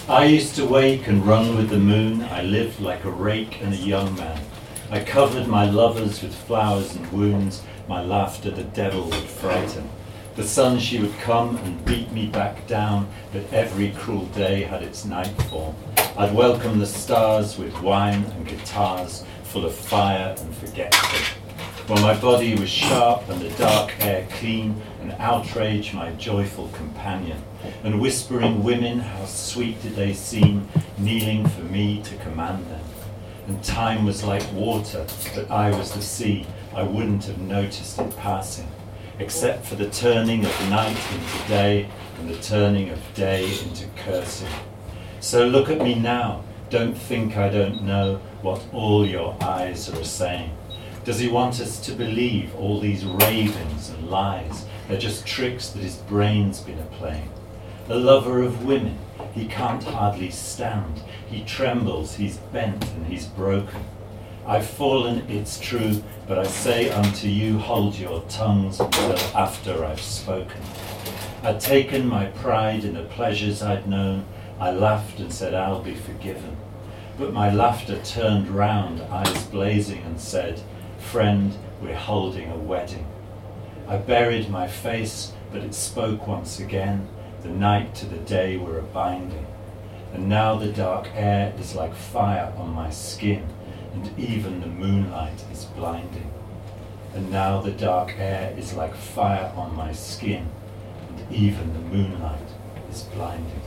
I used to wake and run with the moon. I lived like a rake and a young man. I covered my lovers with flowers and wounds. My laughter the devil would frighten. The sun she would come and beat me back down, but every cruel day had its nightfall. I'd welcome the stars with wine and guitars, full of fire and forgetful. While my body was sharp and the dark air clean, and outrage my joyful companion. And whispering women, how sweet did they seem, kneeling for me to command them. And time was like water, but I was the sea. I wouldn't have noticed it passing, except for the turning of night into day, and the turning of day into cursing. So look at me now, don't think I don't know what all your eyes are saying. Does he want us to believe all these ravings and lies? They're just tricks that his brain's been a-playing. A lover of women, he can't hardly stand. He trembles, he's bent and he's broken. I've fallen, it's true, but I say unto you, hold your tongues until after I've spoken. I'd taken my pride in the pleasures I'd known. I laughed and said, I'll be forgiven. But my laughter turned round, eyes blazing, and said, friend, we're holding a wedding. I buried my face, but it spoke once again. The night to the day were a binding. And now the dark air is like fire on my skin, and even the moonlight is blinding. And now the dark air is like fire on my skin, and even the moonlight is blinding.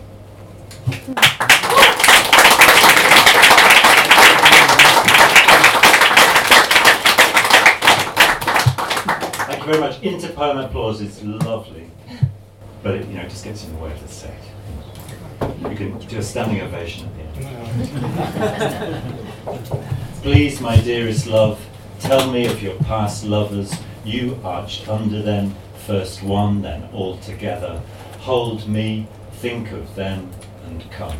Thank you very much. Inter-poem applause is lovely, but it, just gets in the way of the set. You can do a standing ovation at the end. Please, my dearest love, tell me of your past lovers. You arched under them, first one, then all together. Hold me, think of them, and come.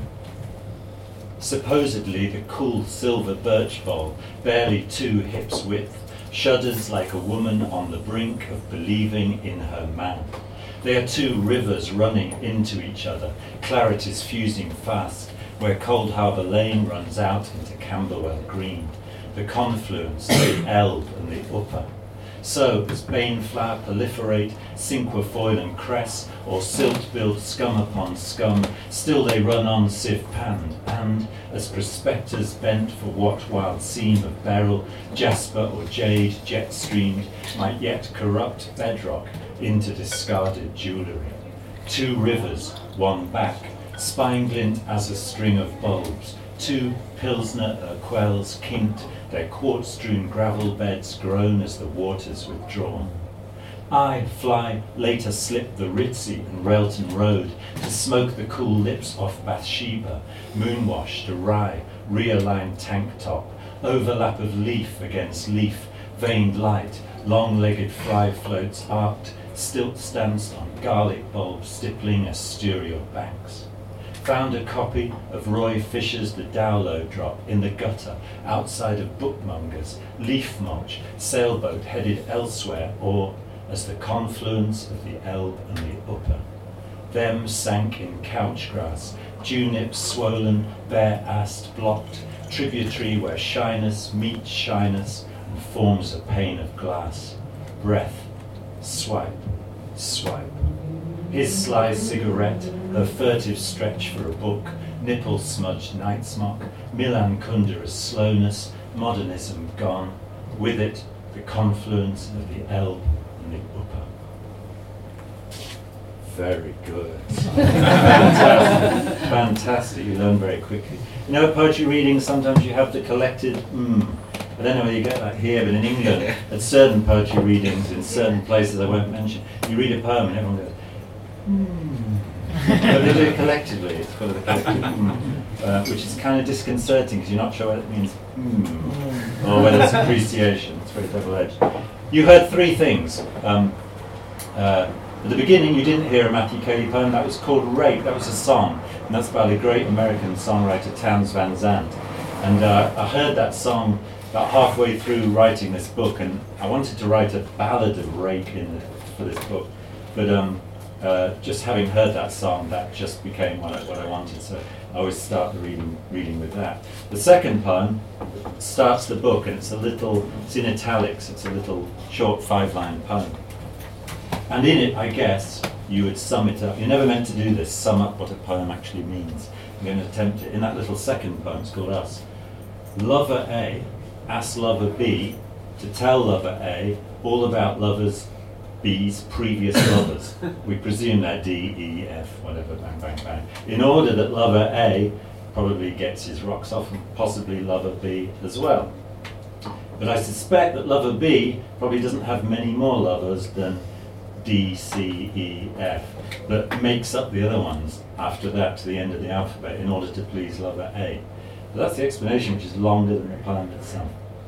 Supposedly the cool silver birch bowl, barely 2 hips width, shudders like a woman on the brink of believing in her man. They are 2 rivers running into each other, clarities fusing fast, where Cold Harbour Lane runs out into Camberwell Green, the confluence of the Elbe and the Upper. So, as baneflower proliferate, cinquefoil and cress, or silt-built scum upon scum, still they run on sieve-panned, and, as prospectors bent for what wild seam of beryl, jasper or jade jet-streamed, might yet corrupt bedrock into discarded jewellery. 2 rivers, one back, spine-glint as a string of bulbs, 2 Pilsner Urquells kinked, their quartz-strewn gravel beds groan as the waters withdrawn. I fly, later slip the Ritzy and Railton Road to smoke the cool lips off Bathsheba, moon-washed, awry, realigned tank top, overlap of leaf against leaf, veined light, long-legged fly floats arced, stilt stands on garlic bulbs stippling Asturio banks. Found a copy of Roy Fisher's The Dowlow Drop in the gutter outside of Bookmongers, leaf mulch, sailboat headed elsewhere, or as the confluence of the Elbe and the Upper. Them sank in couch grass, junips swollen, bare-assed, blocked, tributary where shyness meets shyness and forms a pane of glass. Breath, swipe, swipe. His sly cigarette, her furtive stretch for a book, nipple-smudged night smock, Milan Kundera's slowness, modernism gone, with it the confluence of the Elbe and the Upper. Very good. Fantastic. Fantastic, you learn very quickly. At poetry reading, sometimes you have the collected I don't know where you get that here, but in England, at certain poetry readings, in certain places I won't mention, you read a poem and everyone goes, But they do it collectively, it's called a collective which is kind of disconcerting because you're not sure whether it means or whether it's appreciation. It's very double-edged. You heard 3 things. At the beginning you didn't hear a Matthew Cayley poem, that was called Rape, that was a song, and that's by the great American songwriter Townes Van Zandt. And I heard that song about halfway through writing this book, and I wanted to write a ballad of rape for this book, but just having heard that song, that just became what I wanted. So I always start the reading with that. The second poem starts the book, and it's in italics. It's a little short 5-line poem. And in it, I guess, you would sum it up. You're never meant to do this, sum up what a poem actually means. I'm going to attempt it. In that little second poem, it's called Us. Lover A asks lover B to tell lover A all about lovers B's previous lovers. We presume they're D, E, F, whatever, bang, bang, bang. In order that lover A probably gets his rocks off, and possibly lover B as well. But I suspect that lover B probably doesn't have many more lovers than D, C, E, F, but makes up the other ones after that to the end of the alphabet in order to please lover A. But that's the explanation, which is longer than the poem itself.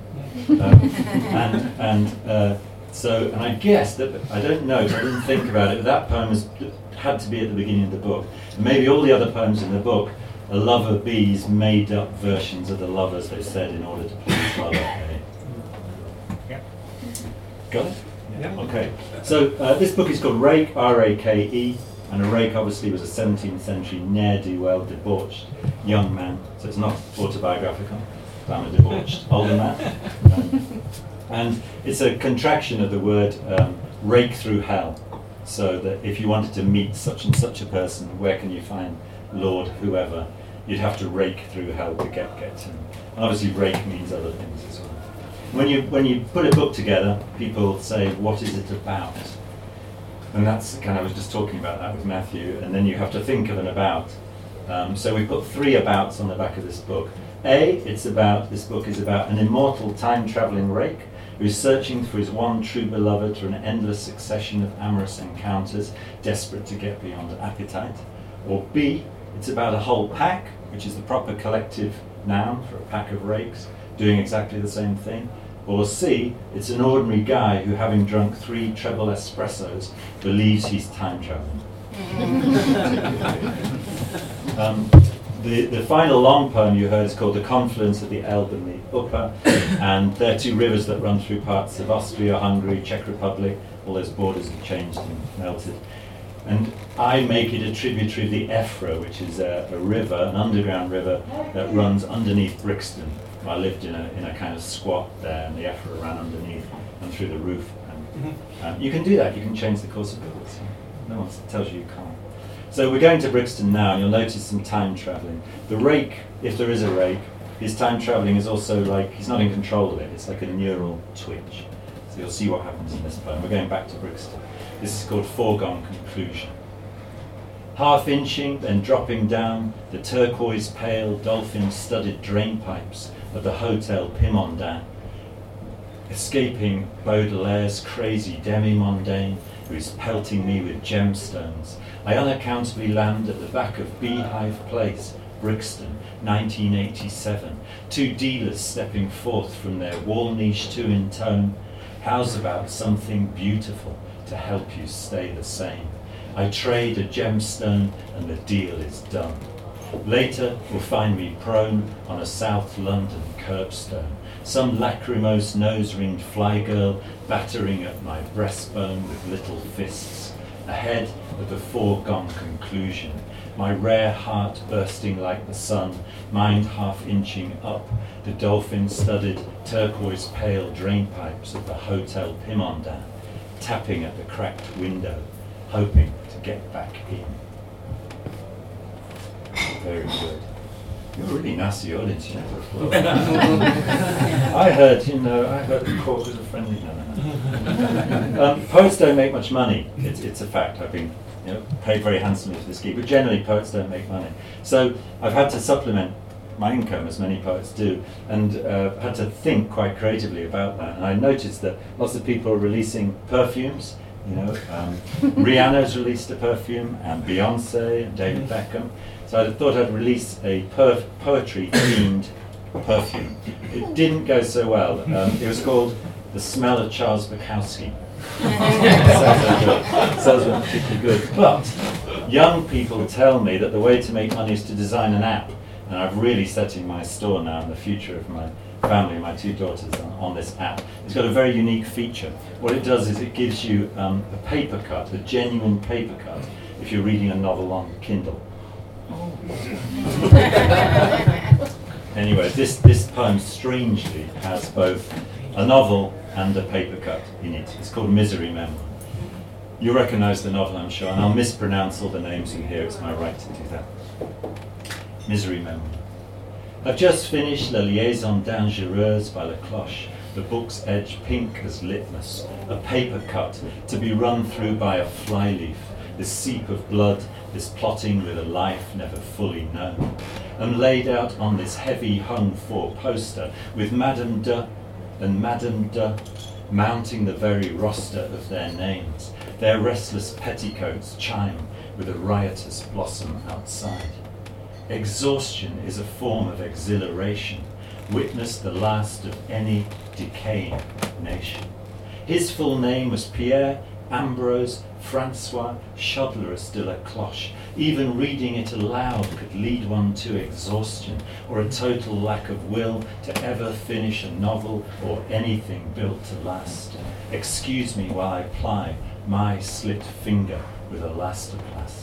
And I guess that, I don't know, 'cause I didn't think about it, but that poem had to be at the beginning of the book. And maybe all the other poems in the book are lover B's made up versions of the lovers they said in order to please lover A. Yeah. Got it? Yeah. Okay. So this book is called Rake, R-A-K-E, and a rake obviously was a 17th century ne'er-do-well, debauched young man. So it's not autobiographical. I'm a debauched older man. And it's a contraction of the word rake through hell. So that if you wanted to meet such and such a person, where can you find Lord whoever? You'd have to rake through hell to get to him. And obviously rake means other things as well. When you put a book together, people say, what is it about? And that's I was just talking about that with Matthew, and then you have to think of an about. So we put 3 abouts on the back of this book. This book is about an immortal time-travelling rake who is searching for his one true beloved through an endless succession of amorous encounters, desperate to get beyond appetite. Or B, it's about a whole pack, which is the proper collective noun for a pack of rakes, doing exactly the same thing. Or C, it's an ordinary guy who, having drunk 3 treble espressos, believes he's time-travelling. The final long poem you heard is called The Confluence of the Elbe and the Upper, and they're 2 rivers that run through parts of Austria, Hungary, Czech Republic. All those borders have changed and melted. And I make it a tributary of the Effra, which is a river, an underground river that runs underneath Brixton. I lived in a kind of squat there, and the Effra ran underneath and through the roof. And you can do that. You can change the course of rivers. No one tells you can't. So we're going to Brixton now, and you'll notice some time travelling. The rake, if there is a rake, his time travelling is also like, he's not in control of it. It's like a neural twitch. So you'll see what happens in this poem. We're going back to Brixton. This is called Foregone Conclusion. Half inching, then dropping down, the turquoise pale, dolphin-studded drain pipes of the Hotel Pimondin, escaping Baudelaire's crazy demi-mondaine, who is pelting me with gemstones, I unaccountably land at the back of Beehive Place, Brixton, 1987. 2 dealers stepping forth from their wall niche to intone, how's about something beautiful to help you stay the same? I trade a gemstone and the deal is done. Later will find me prone on a South London curbstone, some lachrymose nose-ringed fly girl battering at my breastbone with little fists. Ahead of the foregone conclusion, my rare heart bursting like the sun, mind half inching up the dolphin-studded turquoise pale drain pipes of the Hotel Pimondin, tapping at the cracked window, hoping to get back in. Very good. You're a really nasty audience, you know. I heard the court was a friendly. No. Poets don't make much money. It's a fact. I've been paid very handsomely for this gig, but generally poets don't make money. So I've had to supplement my income, as many poets do, and had to think quite creatively about that. And I noticed that lots of people are releasing perfumes. Rihanna's released a perfume, and Beyonce, and David Beckham. So I thought I'd release a poetry-themed perfume. It didn't go so well. It was called The Smell of Charles Bukowski. Sounds not particularly good. But young people tell me that the way to make money is to design an app. And I've really set in my store now, and the future of my family, my two daughters, on this app. It's got a very unique feature. What it does is it gives you a paper cut, a genuine paper cut, if you're reading a novel on Kindle. Anyway, this poem strangely has both a novel and a paper cut in it. It's called Misery Memoir. You recognise the novel, I'm sure, and I'll mispronounce all the names in here. It's my right to do that. Misery Memoir. I've just finished La Liaison Dangereuse by La Cloche, the book's edge pink as litmus, a paper cut to be run through by a flyleaf, this seep of blood, this plotting with a life never fully known, and laid out on this heavy hung-for poster with Madame de and Madame de mounting the very roster of their names. Their restless petticoats chime with a riotous blossom outside. Exhaustion is a form of exhilaration. Witness the last of any decaying nation. His full name was Pierre Ambrose Francois Chodlerus de la Cloche. Even reading it aloud could lead one to exhaustion or a total lack of will to ever finish a novel or anything built to last. Excuse me while I ply my slit finger with elastoplast.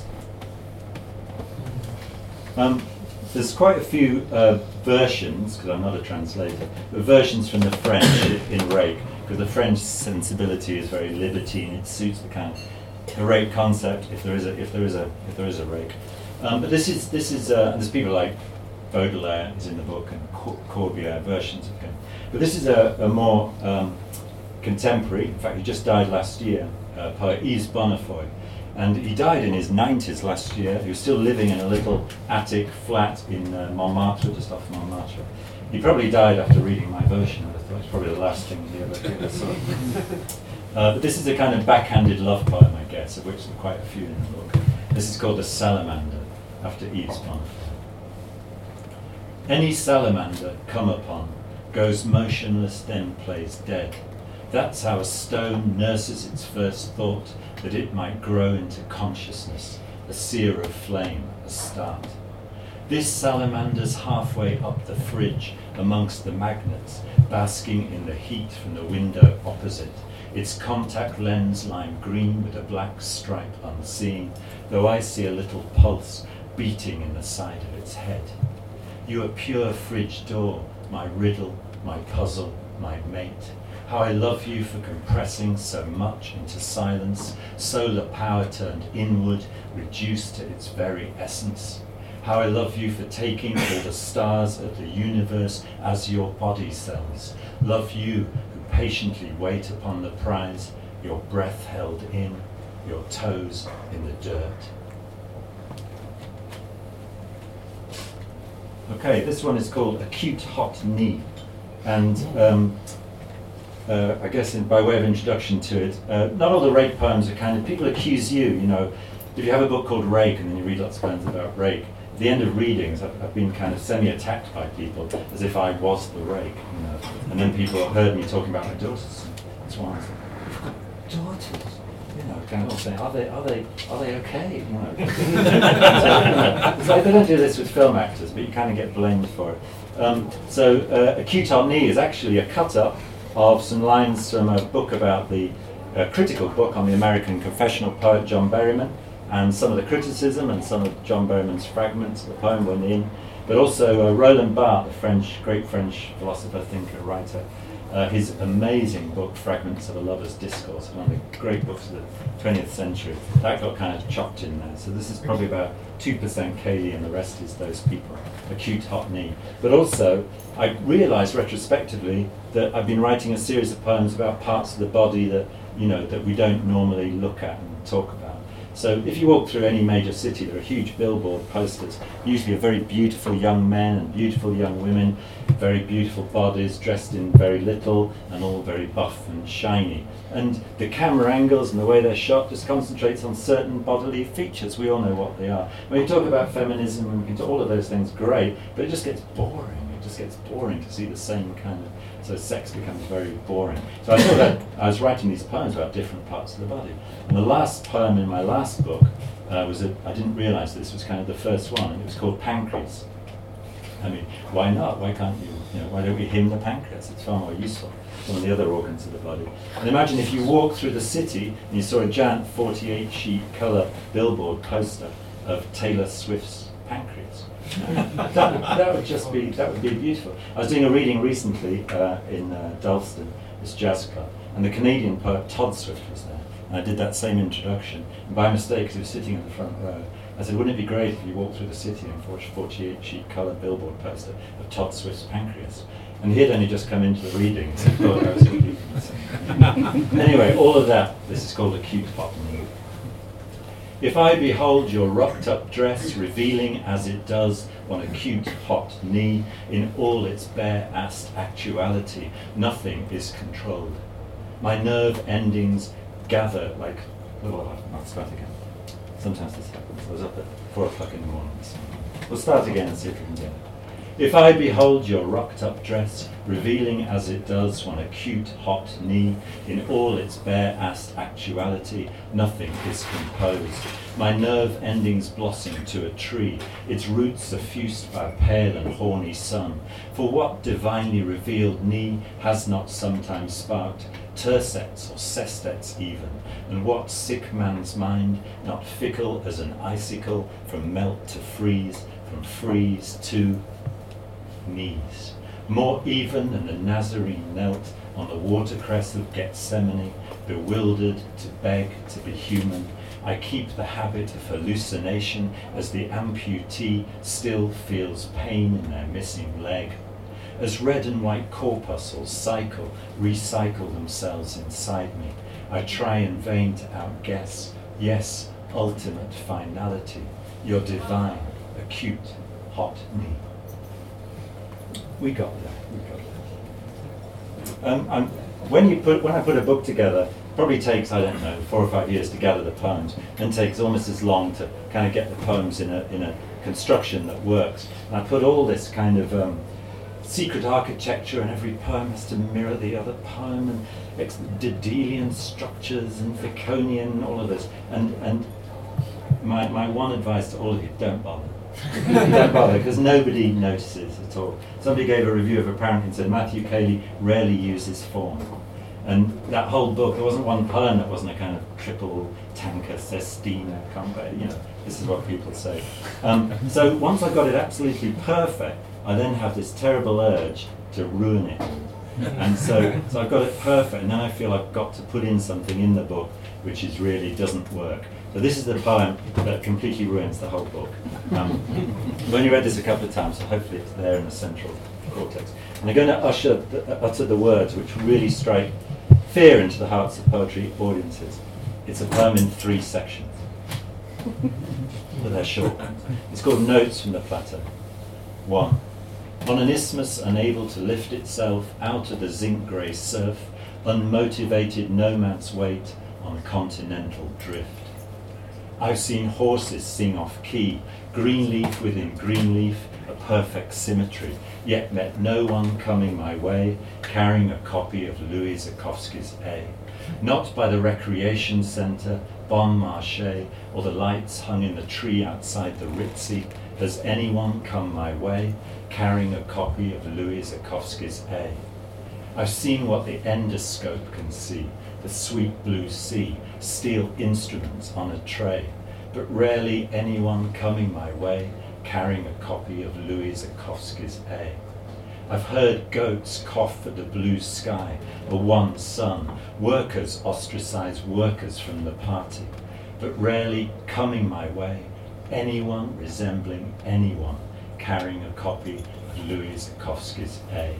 There's quite a few versions, because I'm not a translator, but versions from the French in Rake, because the French sensibility is very libertine. It suits the kind of Rake concept, if there is a Rake. But this is there's people like Baudelaire is in the book and Corbière versions of him. But this is a more contemporary. In fact, he just died last year. Poet Yves Bonnefoy. And he died in his 90s last year. He was still living in a little attic flat in Montmartre, just off Montmartre. He probably died after reading my version. I thought it's probably the last thing he ever saw. But this is a kind of backhanded love poem, I guess, of which there are quite a few in the book. This is called The Salamander, after Yves Bonnefoy. Any salamander come upon goes motionless, then plays dead. That's how a stone nurses its first thought, that it might grow into consciousness, a sear of flame, a start. This salamander's halfway up the fridge, amongst the magnets, basking in the heat from the window opposite, its contact lens lime green with a black stripe unseen, though I see a little pulse beating in the side of its head. You a pure fridge door, my riddle, my puzzle, my mate. How I love you for compressing so much into silence, solar power turned inward, reduced to its very essence. How I love you for taking all the stars of the universe as your body cells. Love you who patiently wait upon the prize, your breath held in, your toes in the dirt. Okay, this one is called Acute Hot Knee. And I guess by way of introduction to it, not all the Rake poems are kind of, people accuse you, if you have a book called Rake and then you read lots of poems about Rake, at the end of readings I've been kind of semi-attacked by people as if I was the Rake, and then people heard me talking about my daughters. That's why I was like, you've got daughters? Kind of saying, are they okay? It's like they don't do this with film actors, but you kind of get blamed for it. So Acute Hot Knee is actually a cut-up of some lines from a book about the critical book on the American confessional poet John Berryman, and some of the criticism and some of John Berryman's fragments of the poem went in, but also Roland Barthes, the great French philosopher, thinker, writer, his amazing book Fragments of a Lover's Discourse, one of the great books of the 20th century, that got kind of chopped in there. So this is probably about 2% Kaylee and the rest is those people. Acute Hot Knee. But also, I realised retrospectively that I've been writing a series of poems about parts of the body that that we don't normally look at and talk about. So if you walk through any major city, there are huge billboard posters, usually of very beautiful young men and beautiful young women, very beautiful bodies, dressed in very little and all very buff and shiny. And the camera angles and the way they're shot just concentrates on certain bodily features. We all know what they are. When you talk about feminism and we can talk all of those things, great, but it just gets boring. It just gets boring to see the same kind of, so sex becomes very boring. So I thought that I was writing these poems about different parts of the body. And the last poem in my last book I didn't realise this was kind of the first one, and it was called Pancreas. I mean, why not? Why can't you, why don't we hymn the pancreas? It's far more useful than the other organs of the body. And imagine if you walked through the city and you saw a giant 48-sheet colour billboard poster of Taylor Swift's pancreas. that would be beautiful. I was doing a reading recently in Dalston, this jazz club, and the Canadian poet Todd Swift was there. And I did that same introduction, and by mistake, because he was sitting in the front row, I said, wouldn't it be great if you walked through the city and watched a 48-sheet colour billboard poster of Todd Swift's pancreas? And he had only just come into the reading, and he thought I was completely insane. Anyway, all of that, this is called acute hot knee. If I behold your rocked-up dress revealing as it does on acute hot knee, in all its bare-assed actuality, nothing is controlled. My nerve endings gather like... I'll start again. Sometimes this happens. I was up at 4 o'clock in the morning. So we'll start again and see if we can get it. If I behold your rocked-up dress, revealing as it does one acute hot knee, in all its bare-assed actuality, nothing is composed. My nerve endings blossom to a tree, its roots suffused by a pale and horny sun. For what divinely revealed knee has not sometimes sparked tercets or sestets even, and what sick man's mind, not fickle as an icicle, from melt to freeze, from freeze to knees, more even than the Nazarene knelt on the watercress of Gethsemane, bewildered to beg to be human. I keep the habit of hallucination as the amputee still feels pain in their missing leg. As red and white corpuscles recycle themselves inside me, I try in vain to outguess, yes, ultimate finality, your divine, acute, hot knee. We got that. When I put a book together, probably takes, I don't know, 4 or 5 years to gather the poems, and takes almost as long to kind of get the poems in a construction that works. And I put all this kind of secret architecture, and every poem has to mirror the other poem, and Dedelian structures and Baconian, all of this. And my one advice to all of you: don't bother. Don't bother, because nobody notices at all. Somebody gave a review of a parent and said Matthew Cayley rarely uses form. And that whole book, there wasn't one poem that wasn't a kind of triple tanker sestina combat. This is what people say. So once I got it absolutely perfect, I then have this terrible urge to ruin it. And so I've got it perfect, and then I feel I've got to put in something in the book which really doesn't work. So this is the poem that completely ruins the whole book. I've only read this a couple of times, so hopefully it's there in the central cortex. And I'm going to utter the words which really strike fear into the hearts of poetry audiences. It's a poem in 3 sections, but they're short. It's called Notes from the Plateau. 1. On an isthmus unable to lift itself out of the zinc-grey surf, unmotivated nomad's wait on continental drift. I've seen horses sing off key, green leaf within green leaf, a perfect symmetry, yet met no one coming my way, carrying a copy of Louis Zukofsky's A. Not by the recreation centre, Bon Marché, or the lights hung in the tree outside the Ritzy, has anyone come my way, carrying a copy of Louis Zukofsky's A. I've seen what the endoscope can see, the sweet blue sea, steel instruments on a tray, but rarely anyone coming my way, carrying a copy of Louis Zukofsky's A. I've heard goats cough at the blue sky, a one sun, workers ostracize workers from the party, but rarely coming my way, anyone resembling anyone, carrying a copy of Louis Zukofsky's A.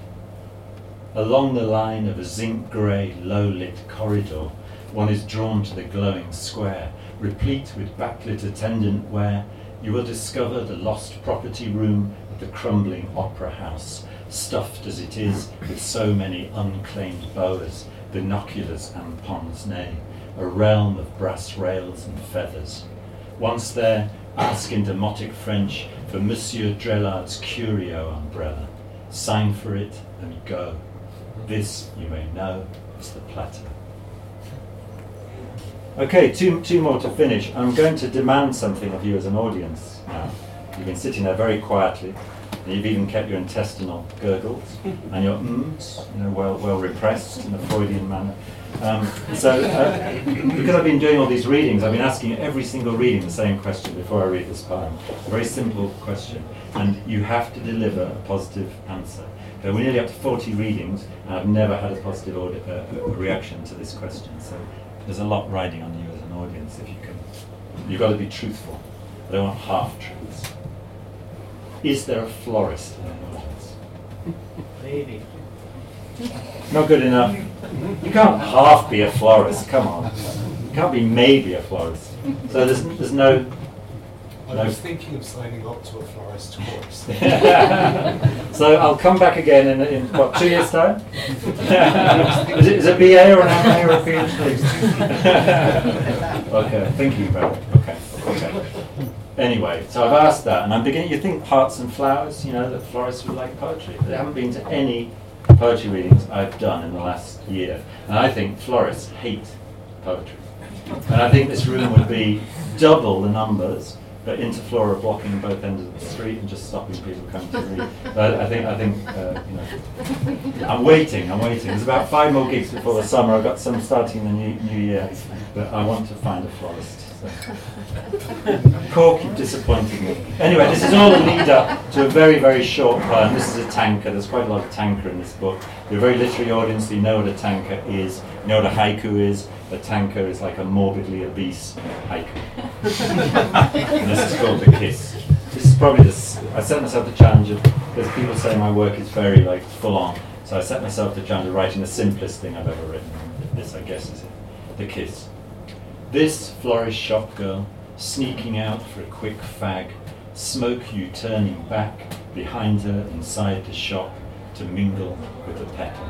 Along the line of a zinc-grey, low-lit corridor, one is drawn to the glowing square, replete with backlit attendant where you will discover the lost property room of the crumbling opera house, stuffed as it is with so many unclaimed boas, binoculars and pince-nez, a realm of brass rails and feathers. Once there, ask in demotic French for Monsieur Drelard's curio umbrella. Sign for it and go. This, you may know, is the plateau. Okay, two more to finish. I'm going to demand something of you as an audience now. You've been sitting there very quietly. And you've even kept your intestinal gurgles and your mms, well repressed in a Freudian manner. Because I've been doing all these readings, I've been asking every single reading the same question before I read this poem. A very simple question, and you have to deliver a positive answer. We're nearly up to 40 readings, and I've never had a positive reaction to this question. So there's a lot riding on you as an audience. If you can, you've got to be truthful. I don't want half truths. Is there a florist in an audience? Maybe. Not good enough. You can't half be a florist. Come on. You can't be maybe a florist. So there's no. I was thinking of signing up to a florist course. So I'll come back again in what, 2 years' time? Is it BA or an MA or a PhD? Okay, thinking about it. Okay. Anyway, so I've asked that, and I'm beginning to think hearts and flowers, that florists would like poetry. There haven't been to any poetry readings I've done in the last year, and I think florists hate poetry. And I think this room would be double the numbers, but interflora blocking both ends of the street and just stopping people coming to read. But I think I'm waiting. There's about 5 more gigs before the summer. I've got some starting in the new year, but I want to find a florist. Cork, you disappointed me. Anyway, this is all a lead up to a very, very short poem. This is a tanka. There's quite a lot of tanka in this book. You're a very literary audience, so you know what a tanka is. You know what a haiku is. A tanka is like a morbidly obese haiku. And this is called The Kiss. This is probably I set myself the challenge of, because people say my work is very full on, so I set myself the challenge of writing the simplest thing I've ever written. This, I guess, is it. The Kiss. This florist shop girl, sneaking out for a quick fag, smoke you turning back behind her inside the shop to mingle with the petals.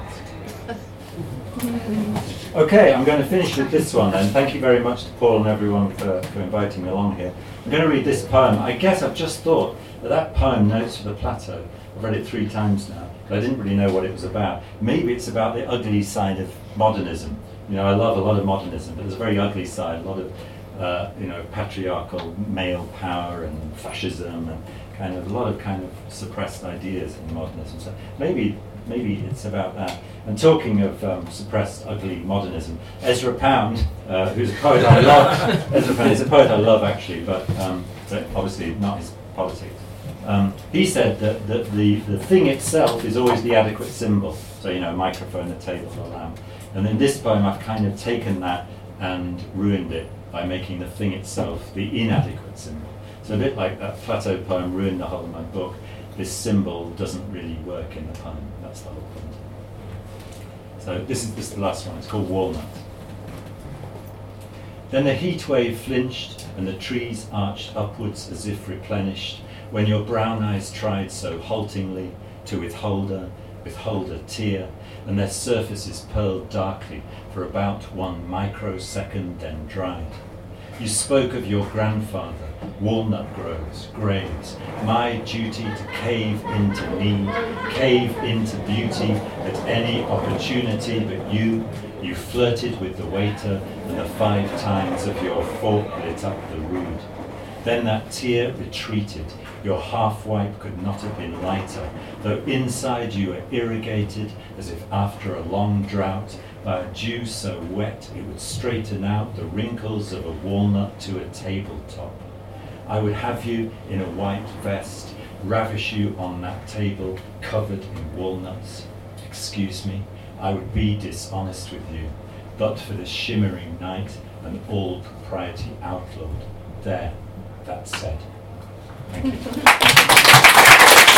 Okay, I'm going to finish with this one then. Thank you very much to Paul and everyone for inviting me along here. I'm going to read this poem. I guess I've just thought that poem, Notes for the Plateau, I've read it 3 times now, but I didn't really know what it was about. Maybe it's about the ugly side of modernism. I love a lot of modernism, but there's a very ugly side, a lot of patriarchal male power and fascism and a lot of suppressed ideas in modernism. So maybe it's about that. And talking of suppressed, ugly modernism, Ezra Pound, who's a poet I love, Ezra Pound is a poet I love actually, but obviously not his politics. He said that the thing itself is always the adequate symbol. So, a microphone, a table, a lamp. And in this poem, I've kind of taken that and ruined it by making the thing itself the inadequate symbol. So a bit like that Plateau poem ruined the whole of my book. This symbol doesn't really work in the poem. That's the whole point. So this is the last one. It's called Walnut. Then the heat wave flinched and the trees arched upwards as if replenished, when your brown eyes tried so haltingly to withhold a tear, and their surfaces pearled darkly for about 1 microsecond, then dried. You spoke of your grandfather, walnut groves, graves, my duty to cave into need, cave into beauty at any opportunity, but you flirted with the waiter and the 5 times of your fork lit up the rood. Then that tear retreated. Your half-wipe could not have been lighter, though inside you were irrigated as if after a long drought by a dew so wet it would straighten out the wrinkles of a walnut to a tabletop. I would have you in a white vest, ravish you on that table covered in walnuts. Excuse me, I would be dishonest with you, but for the shimmering night and all propriety outlawed. There, that's said. Thank you.